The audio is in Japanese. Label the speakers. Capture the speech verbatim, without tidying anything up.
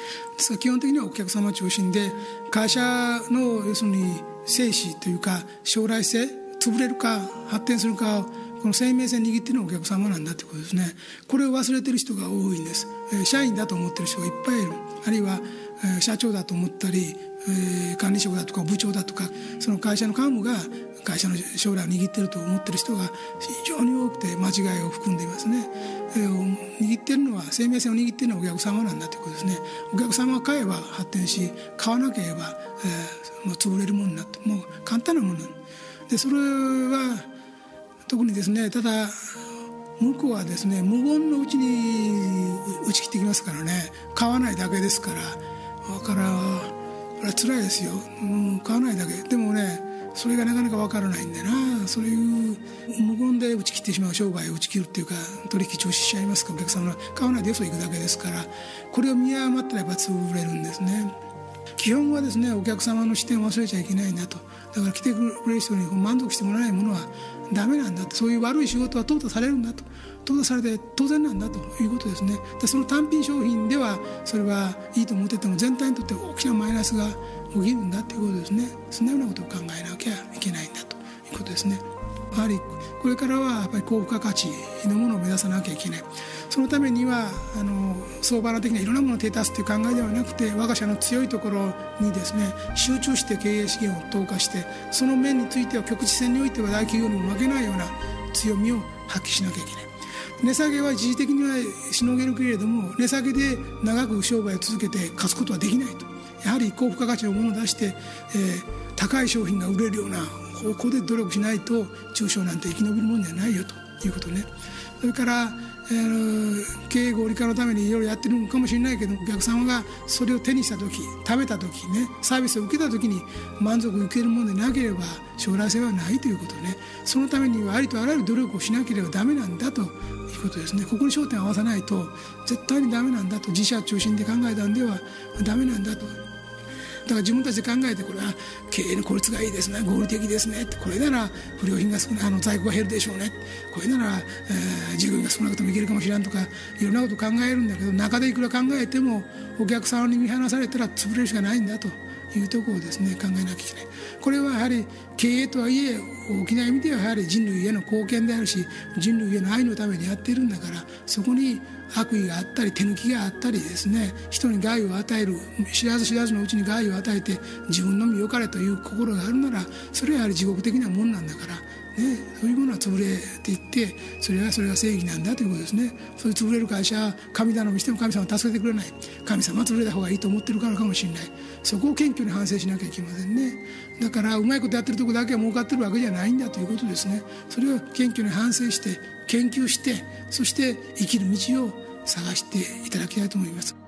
Speaker 1: ですから基本的にはお客様中心で、会社の要するに生死というか将来性、潰れるか発展するかをこの生命線握っているのはお客様なんだということですね。これを忘れている人が多いんです。えー、社員だと思っている人がいっぱいいる。あるいは、えー、社長だと思ったり、えー、管理職だとか部長だとか、その会社の幹部が会社の将来を握っていると思っている人が非常に多くて間違いを含んでいますね。えー、握っているのは、生命線を握っているのはお客様なんだということですね。お客様が買えば発展し、買わなければ、えー、もう潰れるものになって、もう簡単なもので、それは特にですね、ただ向こうはですね、無言のうちに打ち切ってきますからね。買わないだけですから、だからこれは辛いですよ。もう買わないだけでもね、それがなかなか分からないんでな、そういう無言で打ち切ってしまう商売を打ち切るっていうか、取引中止しちゃいますから、お客様が買わないでよそ行くだけですから、これを見誤ったらやっぱ潰れるんですね。基本はですね、お客様の視点を忘れちゃいけないんだと。だから来てくれる人に満足してもらえないものはダメなんだと。そういう悪い仕事は淘汰されるんだと。淘汰されて当然なんだということですね。でその単品商品ではそれはいいと思ってても、全体にとって大きなマイナスが起きるんだということですね。そんなようなことを考えなきゃいけないんだということですね。やはりこれからはやっぱり高付加価値のものを目指さなきゃいけない。そのためにはあの相場的ないろんなものを手出すという考えではなくて、我が社の強いところにですね、集中して経営資源を投下して、その面については局地戦においては大企業にも負けないような強みを発揮しなきゃいけない。値下げは一時的にはしのげるけれども、値下げで長く商売を続けて勝つことはできないと。やはり高付加価値のものを出して、えー、高い商品が売れるような方向で努力しないと、中小なんて生き延びるものじゃないよということね。それから、えー、経営合理化のためにいろいろやってるのかもしれないけど、お客様がそれを手にした時、食べた時ね、サービスを受けた時に満足を受けるものでなければ将来性はないということね。そのためにはありとあらゆる努力をしなければダメなんだということですね。ここに焦点を合わさないと絶対にダメなんだと。自社中心で考えたんではダメなんだと。だから自分たちで考えて、これは経営の効率がいいですね、合理的ですね、これなら不良品が少ない、あの在庫が減るでしょうね、これなら、えー、従業員が少なくてもいけるかもしれんとか、いろんなことを考えるんだけど、中でいくら考えてもお客様に見放されたら潰れるしかないんだというところをですね、考えなきゃいけない。これはやはり経営とはいえ、大きな意味ではやはり人類への貢献であるし、人類への愛のためにやっているんだから、そこに悪意があったり手抜きがあったりですね、人に害を与える、知らず知らずのうちに害を与えて自分の身よかれという心があるなら、それはやはり地獄的なもんなんだからね、そういうものは潰れていって、それはそれが正義なんだということですね。そういう潰れる会社は神頼みしても神様は助けてくれない、神様は潰れた方がいいと思ってるからかもしれない。そこを謙虚に反省しなきゃいけませんね。だからうまいことやってるところだけは儲かってるわけじゃないんだということですね。それを謙虚に反省して研究して、そして生きる道を探していただきたいと思います。